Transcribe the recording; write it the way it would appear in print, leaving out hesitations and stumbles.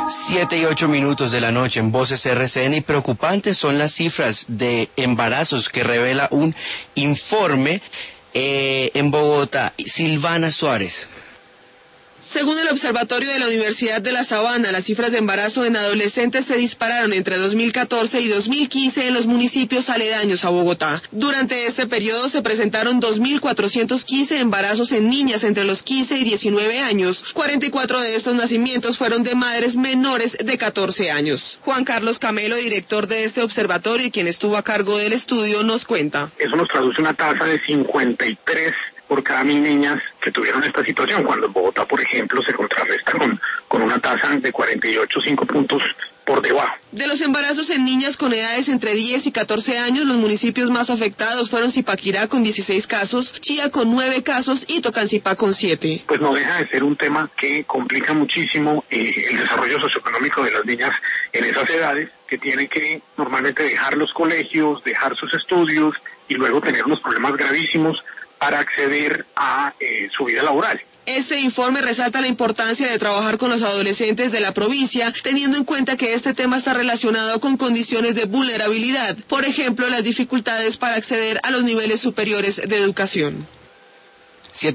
7:08 de la noche en Voces RCN, y preocupantes son las cifras de embarazos que revela un informe en Bogotá. Silvana Suárez. Según el Observatorio de la Universidad de La Sabana, las cifras de embarazo en adolescentes se dispararon entre 2014 y 2015 en los municipios aledaños a Bogotá. Durante este periodo se presentaron 2.415 embarazos en niñas entre los 15 y 19 años. 44 de estos nacimientos fueron de madres menores de 14 años. Juan Carlos Camelo, director de este observatorio y quien estuvo a cargo del estudio, nos cuenta. Eso nos traduce una tasa de 53 por cada 1.000 niñas que tuvieron esta situación, cuando en Bogotá, por ejemplo, se contrarresta con una tasa de 48, 5 puntos por debajo. De los embarazos en niñas con edades entre 10 y 14 años, los municipios más afectados fueron Zipaquirá con 16 casos, Chía con 9 casos y Tocancipá con 7. Pues no deja de ser un tema que complica muchísimo el desarrollo socioeconómico de las niñas en esas edades, que tienen que normalmente dejar los colegios, dejar sus estudios y luego tener unos problemas gravísimos para acceder a su vida laboral. Este informe resalta la importancia de trabajar con los adolescentes de la provincia, teniendo en cuenta que este tema está relacionado con condiciones de vulnerabilidad, por ejemplo, las dificultades para acceder a los niveles superiores de educación.